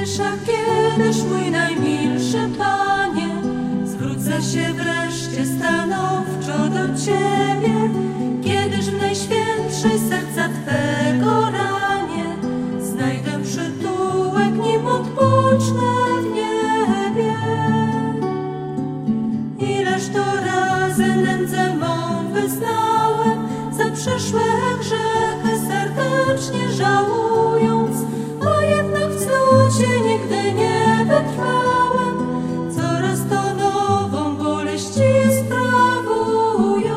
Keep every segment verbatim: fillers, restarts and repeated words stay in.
Usłyszę kiedyś, mój najmilszy Panie, zwrócę się wreszcie stanowczo do Ciebie, kiedyż w najświętszej serca Twego ranie znajdę przytułek, nim odpocznę w niebie. Ileż to razy nędzę mą wyznałem, za przeszłe grzechy serdecznie żałując, a jednak w cnocie nigdy nie wytrwałem, coraz to nową boleść Ci sprawując.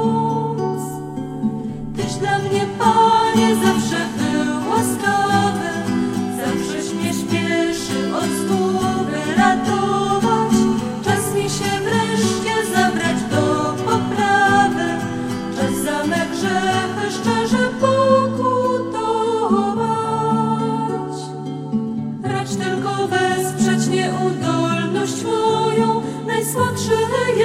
Tyś dla mnie, Panie, zawsze był łaskawy, zawsześ mnie śpieszy od zguby ratować. Czas mi się wreszcie zabrać do poprawy, czas za me grzechy szczerze pokutować. Racz tylko wesprzeć nieudolność moją, najsłodszy